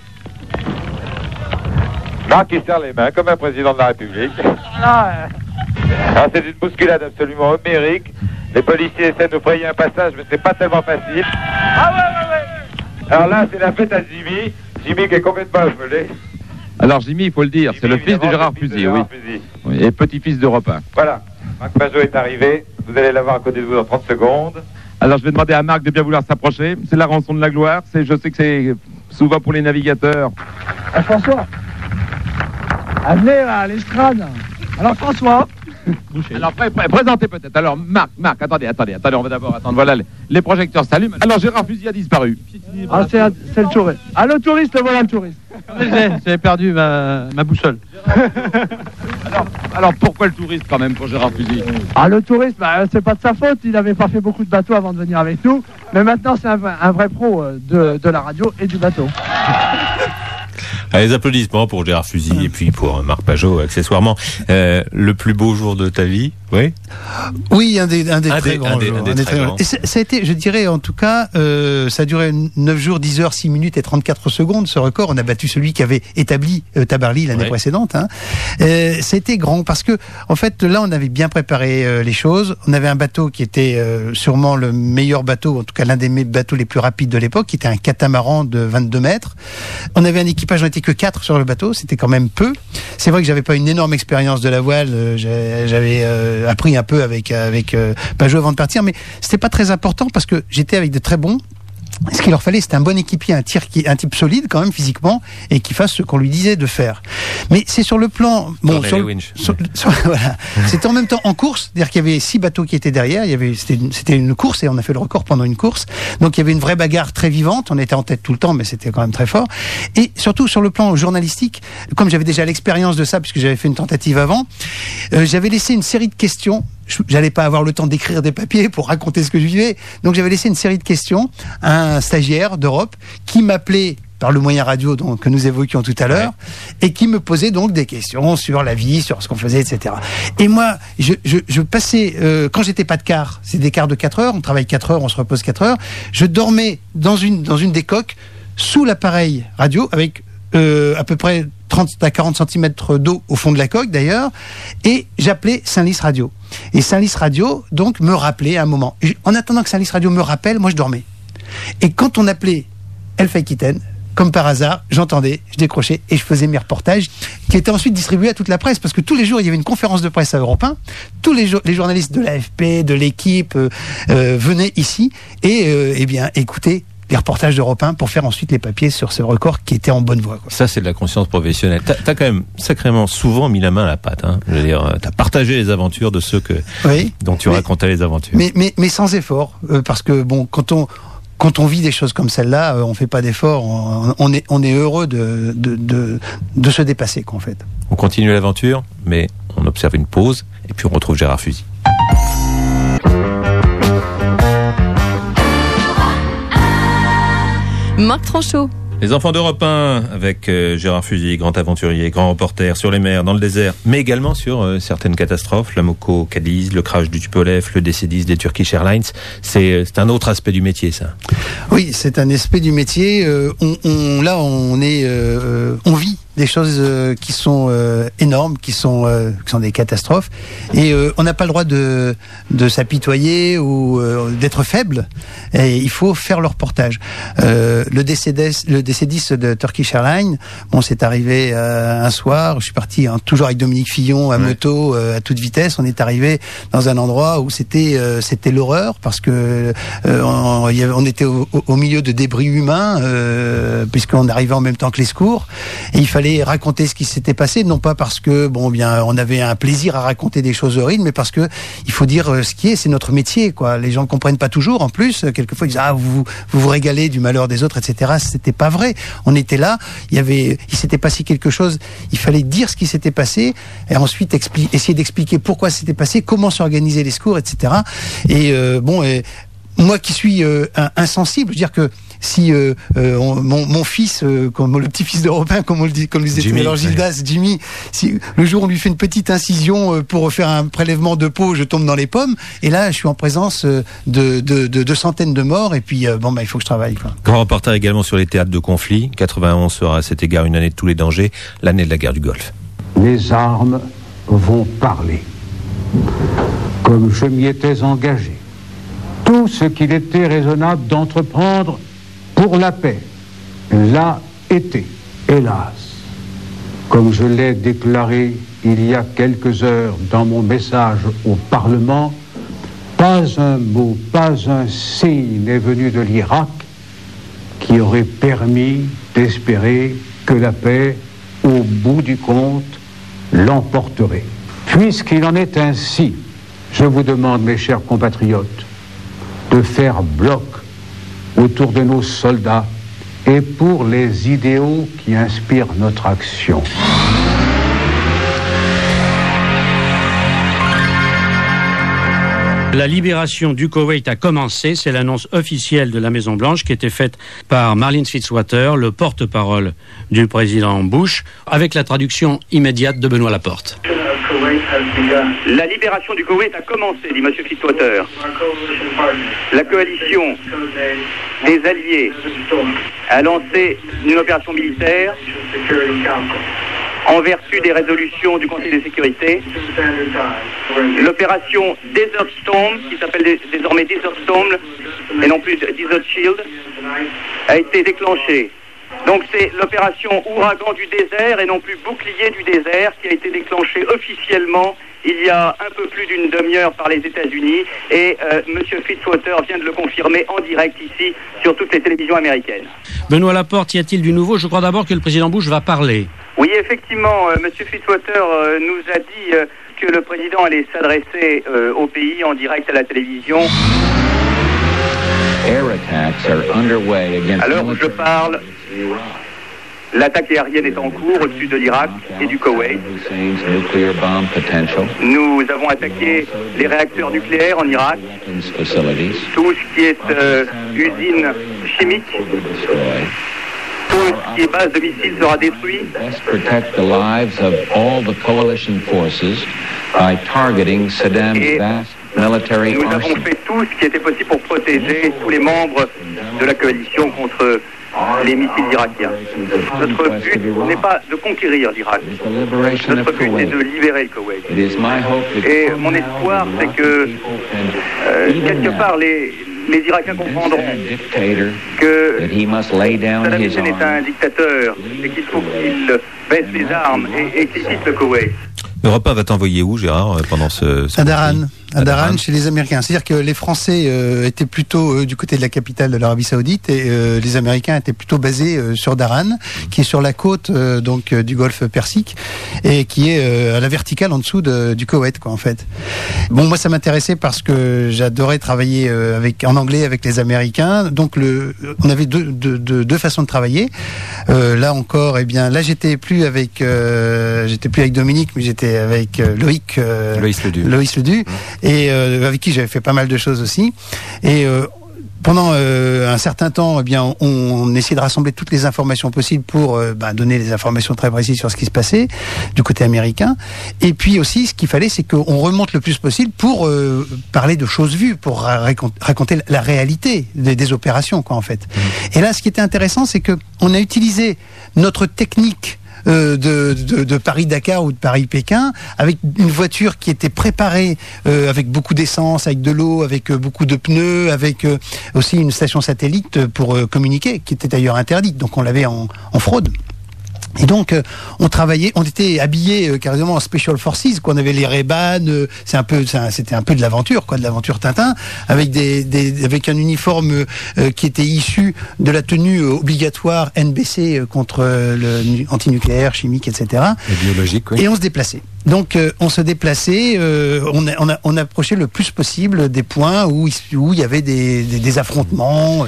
Marc qui serre les mains comme un président de la République. Alors c'est une bousculade absolument homérique. Les policiers essaient de frayer un passage, mais c'est pas tellement facile. Ah ouais. Alors là, c'est la fête à Jimmy. Jimmy qui est complètement affolé. Alors Jimmy, il faut le dire, c'est le fils de Gérard Fusy, oui. Et petit-fils d'Europe 1. Voilà, Marc Pajot est arrivé, vous allez l'avoir à côté de vous dans 30 secondes. Alors je vais demander à Marc de bien vouloir s'approcher, c'est la rançon de la gloire, je sais que c'est souvent pour les navigateurs. François, venez à l'estrade. Alors François. Alors présentez peut-être. Alors Marc, attendez, on va d'abord attendre. Voilà, les projecteurs s'allument. Alors Gérard Fusy a disparu. Ah c'est le touriste. Ah le touriste, voilà le touriste. J'avais perdu ma boussole. alors pourquoi le touriste quand même pour Gérard Fusy? Ah le touriste, c'est pas de sa faute, il n'avait pas fait beaucoup de bateaux avant de venir avec nous. Mais maintenant c'est un vrai pro de la radio et du bateau. Les applaudissements pour Gérard Fusy et puis pour Marc Pajot accessoirement. Le plus beau jour de ta vie, oui? Oui, un des très grands jours. Et ça a été, je dirais en tout cas, ça a duré 9 jours, 10 heures, 6 minutes et 34 secondes, ce record. On a battu celui qui avait établi Tabarly l'année précédente. Hein. C'était grand parce que, en fait, là, on avait bien préparé les choses. On avait un bateau qui était sûrement le meilleur bateau, en tout cas l'un des bateaux les plus rapides de l'époque, qui était un catamaran de 22 mètres. On avait un équipage, on n'était que 4 sur le bateau, c'était quand même peu. C'est vrai que j'avais pas une énorme expérience de la voile, j'avais appris un peu avec Pajot avant de partir, mais c'était pas très important parce que j'étais avec de très bons. Ce qu'il leur fallait, c'était un bon équipier, un type solide quand même physiquement et qui fasse ce qu'on lui disait de faire. Mais c'est sur le plan, voilà, c'était en même temps en course, c'est-à-dire qu'il y avait 6 bateaux qui étaient derrière. C'était une course et on a fait le record pendant une course. Donc il y avait une vraie bagarre très vivante. On était en tête tout le temps, mais c'était quand même très fort. Et surtout sur le plan journalistique, comme j'avais déjà l'expérience de ça puisque j'avais fait une tentative avant, j'avais laissé une série de questions. J'allais pas avoir le temps d'écrire des papiers pour raconter ce que je vivais. Donc j'avais laissé une série de questions à un stagiaire d'Europe qui m'appelait par le moyen radio que nous évoquions tout à l'heure, et qui me posait donc des questions sur la vie, sur ce qu'on faisait, etc. Et moi, je passais, quand j'étais pas de quart, c'est des quarts de 4 heures, on travaille 4 heures, on se repose 4 heures, je dormais dans une des coques, sous l'appareil radio, avec à peu près 30 à 40 cm d'eau au fond de la coque d'ailleurs, et j'appelais Saint-Lys Radio. Et Saint-Lys Radio, donc, me rappelait à un moment. En attendant que Saint-Lys Radio me rappelle, moi je dormais. Et quand on appelait Elf Aquitaine, comme par hasard, j'entendais, je décrochais et je faisais mes reportages qui étaient ensuite distribués à toute la presse, parce que tous les jours il y avait une conférence de presse à Europe 1, tous les journalistes de l'AFP, de l'équipe venaient ici et eh bien écoutaient les reportages d'Europe 1 pour faire ensuite les papiers sur ce record qui était en bonne voie, quoi. Ça, c'est de la conscience professionnelle. T'as quand même sacrément souvent mis la main à la pâte, hein. Je veux dire, t'as partagé les aventures de ceux dont tu racontais les aventures. Mais sans effort, parce que bon, quand on vit des choses comme celle-là, on fait pas d'effort, on est heureux de se dépasser, quoi, en fait. On continue l'aventure, mais on observe une pause, et puis on retrouve Gérard Fusy. Marc Tranchot. Les enfants d'Europe 1 avec Gérard Fusy, grand aventurier, grand reporter sur les mers, dans le désert, mais également sur certaines catastrophes, la Moco Cadiz, le crash du Tupolev, le DC-10 des Turkish Airlines. C'est un autre aspect du métier, ça. Oui, c'est un aspect du métier. On vit des choses qui sont énormes, qui sont des catastrophes, et on n'a pas le droit de s'apitoyer ou d'être faible. Et il faut faire le reportage. Le DC-10 de Turkish Airlines, bon, c'est arrivé un soir. Je suis parti toujours avec Dominique Fillon à moto à toute vitesse. On est arrivé dans un endroit où c'était l'horreur, parce que on était au milieu de débris humains, puisqu'on arrivait en même temps que les secours, et il fallait raconter ce qui s'était passé, non pas parce que on avait un plaisir à raconter des choses horribles, mais parce que il faut dire ce qui est, c'est notre métier, quoi. Les gens ne comprennent pas toujours. En plus, quelquefois ils disent vous régalez du malheur des autres, etc. C'était pas vrai. On était là, il s'était passé quelque chose, il fallait dire ce qui s'était passé, et ensuite essayer d'expliquer pourquoi c'était passé, comment s'organiser les secours, etc. Et moi qui suis insensible, je veux dire que si mon fils, comme le petit-fils d'Europe 1, comme le disait tout à l'heure Gildas, Jimmy, si le jour on lui fait une petite incision pour faire un prélèvement de peau, je tombe dans les pommes, et là je suis en présence de centaines de morts, et puis il faut que je travaille, quoi. Grand reporter également sur les théâtres de conflit. 91 sera à cet égard une année de tous les dangers, l'année de la guerre du Golfe. Les armes vont parler, comme je m'y étais engagé. Tout ce qu'il était raisonnable d'entreprendre pour la paix l'a été, hélas. Comme je l'ai déclaré il y a quelques heures dans mon message au Parlement, pas un mot, pas un signe n'est venu de l'Irak qui aurait permis d'espérer que la paix, au bout du compte, l'emporterait. Puisqu'il en est ainsi, je vous demande, mes chers compatriotes, de faire bloc autour de nos soldats et pour les idéaux qui inspirent notre action. La libération du Koweït a commencé, c'est l'annonce officielle de la Maison-Blanche qui était faite par Marlene Fitzwater, le porte-parole du président Bush, avec la traduction immédiate de Benoît Laporte. La libération du Koweït a commencé, dit M. Fitzwater. La coalition des Alliés a lancé une opération militaire en vertu des résolutions du Conseil de sécurité. L'opération Desert Storm, qui s'appelle désormais Desert Storm et non plus Desert Shield, a été déclenchée. Donc c'est l'opération Ouragan du désert et non plus Bouclier du désert qui a été déclenchée officiellement il y a un peu plus d'une demi-heure par les États-Unis, et M. Fitzwater vient de le confirmer en direct ici sur toutes les télévisions américaines. Benoît Laporte, y a-t-il du nouveau? Je crois d'abord que le président Bush va parler. Oui, effectivement, M. Fitzwater nous a dit que le président allait s'adresser au pays en direct à la télévision. À l'heure où je parle, l'attaque aérienne est en cours au-dessus de l'Irak et du Koweït. Nous avons attaqué les réacteurs nucléaires en Irak, tout ce qui est usine chimique. tout ce qui est base de missiles sera détruit. Protect the lives of all the coalition forces by targeting Saddam's vast military Nous avons arsenal. fait tout ce qui était possible pour protéger tous les membres de la coalition contre les missiles irakiens. Notre but n'est pas de conquérir l'Irak. Notre but est de libérer le Koweït. Et mon espoir, c'est que quelque part les Irakiens comprendront que Saddam Hussein est un dictateur et qu'il faut qu'il baisse les armes et qu'il quitte le Koweït. Europe 1 va t'envoyer où, Gérard, pendant ce à Daran, chez les Américains. C'est-à-dire que les Français étaient plutôt du côté de la capitale de l'Arabie Saoudite et les Américains étaient plutôt basés sur Daran, qui est sur la côte donc du Golfe Persique et qui est à la verticale en dessous du Koweït, quoi, en fait. Bon, moi, ça m'intéressait parce que j'adorais travailler en anglais avec les Américains. Donc, on avait deux façons de travailler. Là encore, là, j'étais plus avec Dominique, mais j'étais avec Loïc Ledu. Et avec qui j'avais fait pas mal de choses aussi. Et pendant un certain temps, on essayait de rassembler toutes les informations possibles pour donner des informations très précises sur ce qui se passait du côté américain. Et puis aussi, ce qu'il fallait, c'est qu'on remonte le plus possible pour parler de choses vues, pour raconter la réalité des opérations, quoi, en fait. Et là, ce qui était intéressant, c'est que on a utilisé notre technique de Paris-Dakar ou de Paris-Pékin avec une voiture qui était préparée avec beaucoup d'essence, avec de l'eau, avec beaucoup de pneus, avec aussi une station satellite pour communiquer, qui était d'ailleurs interdite, donc on l'avait en fraude. Et donc on était habillés carrément en Special Forces, qu'on avait les Ray-Ban, c'était un peu de l'aventure, quoi, de l'aventure Tintin, avec avec un uniforme qui était issu de la tenue obligatoire NBC contre le antinucléaire, chimique, etc. Et biologique, oui. Et on se déplaçait. Donc on se déplaçait, on approchait le plus possible des points où il y avait des affrontements.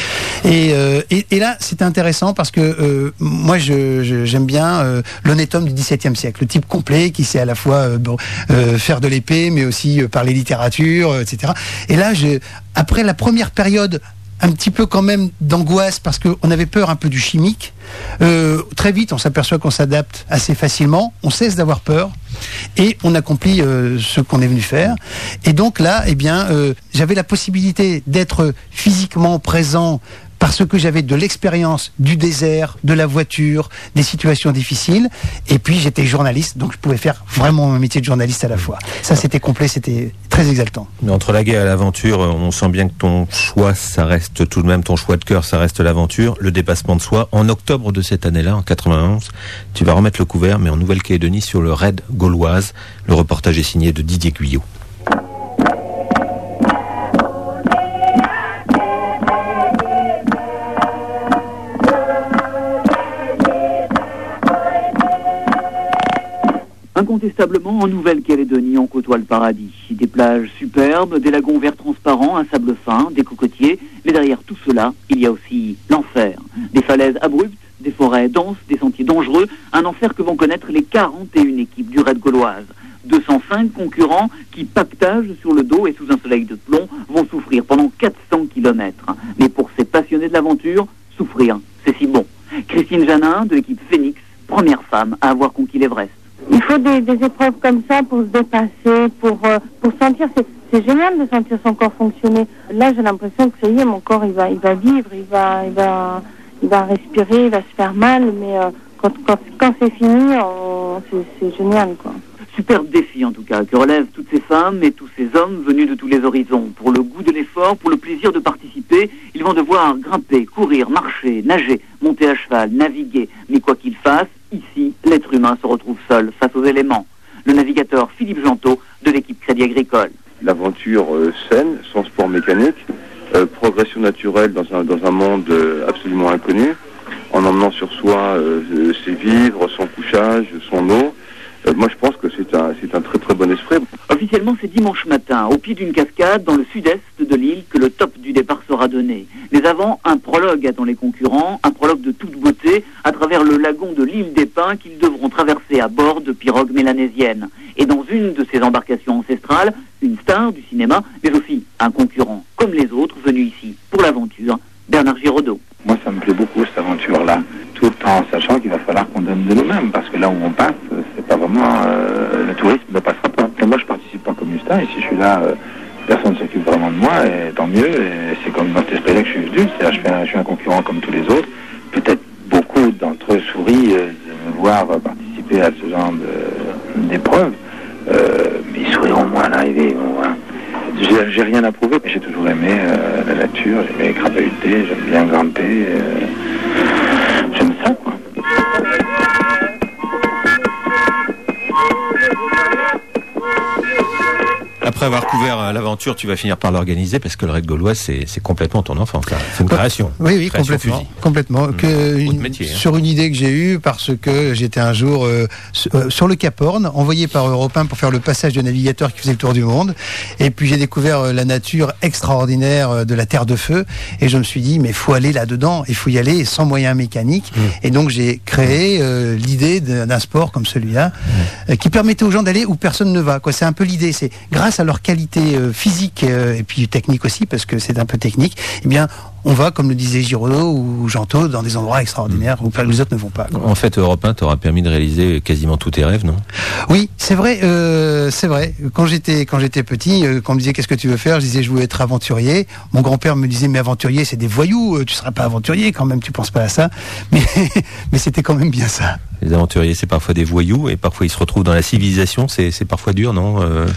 Et là, c'était intéressant parce que moi, j'aime bien l'honnête homme du XVIIe siècle, le type complet qui sait à la fois faire de l'épée, mais aussi parler littérature, etc. Et là, après la première période, un petit peu quand même d'angoisse parce qu'on avait peur un peu du chimique. Très vite, on s'aperçoit qu'on s'adapte assez facilement, on cesse d'avoir peur et on accomplit ce qu'on est venu faire. Et donc là, j'avais la possibilité d'être physiquement présent parce que j'avais de l'expérience du désert, de la voiture, des situations difficiles. Et puis j'étais journaliste, donc je pouvais faire vraiment mon métier de journaliste à la fois. Ça, c'était complet, c'était très exaltant. Mais entre la guerre et l'aventure, on sent bien que ton choix, ça reste tout de même ton choix de cœur, ça reste l'aventure, le dépassement de soi. En octobre de cette année-là, en 91, tu vas remettre le couvert, mais en Nouvelle-Calédonie, sur le raid Gauloise. Le reportage est signé de Didier Guyot. Incontestablement, en Nouvelle-Calédonie, on côtoie le paradis. Des plages superbes, des lagons verts transparents, un sable fin, des cocotiers. Mais derrière tout cela, il y a aussi l'enfer. Des falaises abruptes, des forêts denses, des sentiers dangereux. Un enfer que vont connaître les 41 équipes du raid Gauloise. 205 concurrents qui, pactage sur le dos et sous un soleil de plomb, vont souffrir pendant 400 kilomètres. Mais pour ces passionnés de l'aventure, souffrir, c'est si bon. Christine Janin, de l'équipe Phoenix, première femme à avoir conquis l'Everest. Il faut des épreuves comme ça pour se dépasser, pour sentir. C'est génial de sentir son corps fonctionner. Là, j'ai l'impression que ça y est, mon corps, il va vivre, il va respirer, il va se faire mal, mais quand c'est fini, c'est génial, quoi. Superbe défi en tout cas, que relèvent toutes ces femmes et tous ces hommes venus de tous les horizons. Pour le goût de l'effort, pour le plaisir de participer, ils vont devoir grimper, courir, marcher, nager, monter à cheval, naviguer. Mais quoi qu'ils fassent, ici, l'être humain se retrouve seul face aux éléments. Le navigateur Philippe Gentot de l'équipe Crédit Agricole. L'aventure saine, sans sport mécanique, progression naturelle dans un monde absolument inconnu, en emmenant sur soi ses vivres, son couchage, son eau. Moi, je pense que c'est un très très bon esprit. Officiellement, c'est dimanche matin, au pied d'une cascade, dans le sud-est de l'île, que le top du départ sera donné. Mais avant, un prologue attend les concurrents, un prologue de toute beauté, à travers le lagon de l'île des Pins qu'ils devront traverser à bord de pirogues mélanésiennes. Et dans une de ces embarcations ancestrales, une star du cinéma, mais aussi un concurrent, comme les autres, venus ici pour l'aventure, Bernard Giraudot. Moi, ça me plaît beaucoup, cette aventure-là. on passe, c'est pas vraiment le tourisme ne passera pas. Et moi je participe pas comme Justin, et si je suis là, personne ne s'occupe vraiment de moi, et tant mieux. Et c'est comme dans cet esprit-là que je suis venu, c'est-à-dire je suis un concurrent comme tous les autres. Peut-être beaucoup d'entre eux sourient de me voir participer à ce genre d'épreuve, mais ils souriront moins à l'arrivée. J'ai rien à prouver, mais j'ai toujours aimé la nature, j'aime les crapahuter, j'aime bien grimper, j'aime ça, quoi. Après avoir couvert l'aventure, tu vas finir par l'organiser parce que le Raid Gaulois, c'est complètement ton enfant. C'est une création. Oui, création complètement. Métier, hein. Sur une idée que j'ai eue parce que j'étais un jour sur le Cap Horn, envoyé par Europe 1 pour faire le passage de navigateur qui faisait le tour du monde. Et puis j'ai découvert la nature extraordinaire de la Terre de Feu. Et je me suis dit, mais il faut aller là-dedans. Il faut y aller sans moyens mécaniques. Et donc j'ai créé l'idée d'un sport comme celui-là qui permettait aux gens d'aller où personne ne va. C'est un peu l'idée. C'est grâce à leur qualité physique et puis technique aussi, parce que c'est un peu technique, eh bien, on va, comme le disait Giraudot ou Jeantot, dans des endroits extraordinaires où les autres ne vont pas. En fait, Europe 1 t'aura permis de réaliser quasiment tous tes rêves, non? Oui, c'est vrai, c'est vrai. Quand j'étais petit, quand on me disait qu'est-ce que tu veux faire, je disais je veux être aventurier. Mon grand-père me disait mais aventurier c'est des voyous, tu seras pas aventurier quand même, tu penses pas à ça. Mais c'était quand même bien ça. Les aventuriers, c'est parfois des voyous et parfois ils se retrouvent dans la civilisation. C'est parfois dur, non?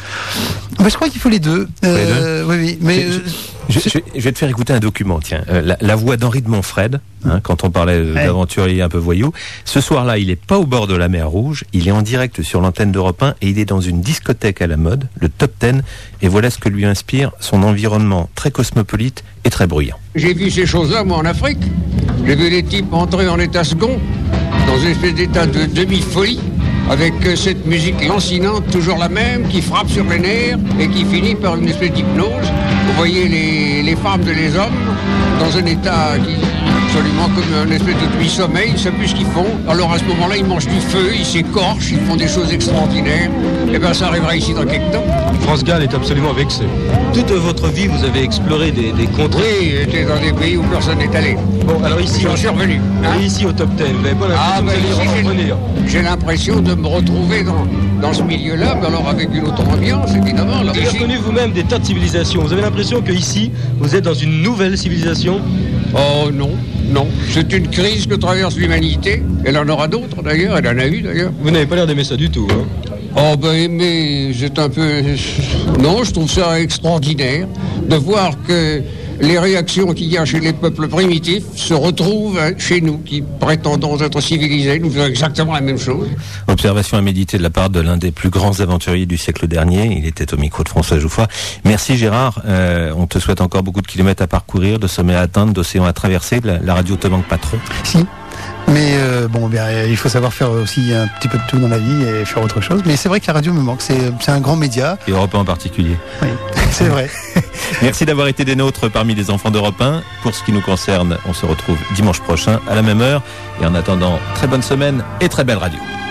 Je crois qu'il faut les deux. Oui. Mais je vais te faire écouter un document. Tiens, la voix d'Henri de Montfred, quand on parlait d'aventurier un peu voyou. Ce soir-là, il est pas au bord de la mer Rouge. Il est en direct sur l'antenne d'Europe 1 et il est dans une discothèque à la mode, le Top 10. Et voilà ce que lui inspire son environnement très cosmopolite et très bruyant. J'ai vu ces choses-là, moi, en Afrique. J'ai vu les types entrer en état second, dans une espèce d'état de demi-folie, avec cette musique lancinante, toujours la même, qui frappe sur les nerfs et qui finit par une espèce d'hypnose. Vous voyez les femmes et les hommes dans un état absolument comme une espèce de demi-sommeil, ils ne savent plus ce qu'ils font. Alors à ce moment-là, ils mangent du feu, ils s'écorchent, ils font des choses extraordinaires. Et bien ça arrivera ici dans quelques temps. France Gall est absolument vexé. Toute votre vie, vous avez exploré des contrées. Oui, j'étais dans des pays où personne n'est allé. Bon, alors ici, j'en suis revenu. Et ici au Top 10, vous n'avez pas l'impression de revenir? J'ai l'impression de me retrouver dans ce milieu-là, mais alors avec une autre ambiance, évidemment. Vous avez reconnu vous-même des tas de civilisations. Vous avez l'impression que ici, vous êtes dans une nouvelle civilisation? Oh non. C'est une crise que traverse l'humanité. Elle en aura d'autres d'ailleurs, elle en a eu d'ailleurs. Vous n'avez pas l'air d'aimer ça du tout, hein? Oh mais c'est un peu... Non, je trouve ça extraordinaire de voir que les réactions qu'il y a chez les peuples primitifs se retrouvent chez nous, qui prétendons être civilisés. Nous faisons exactement la même chose. Observation à méditer de la part de l'un des plus grands aventuriers du siècle dernier. Il était au micro de François Jouffroy. Merci Gérard. On te souhaite encore beaucoup de kilomètres à parcourir, de sommets à atteindre, d'océans à traverser. La radio te manque pas trop? Si. Mais il faut savoir faire aussi un petit peu de tout dans la vie et faire autre chose. Mais c'est vrai que la radio me manque. C'est un grand média. Et Europe 1 en particulier. Oui, c'est vrai. Merci d'avoir été des nôtres parmi les enfants d'Europe 1. Pour ce qui nous concerne, on se retrouve dimanche prochain à la même heure. Et en attendant, très bonne semaine et très belle radio.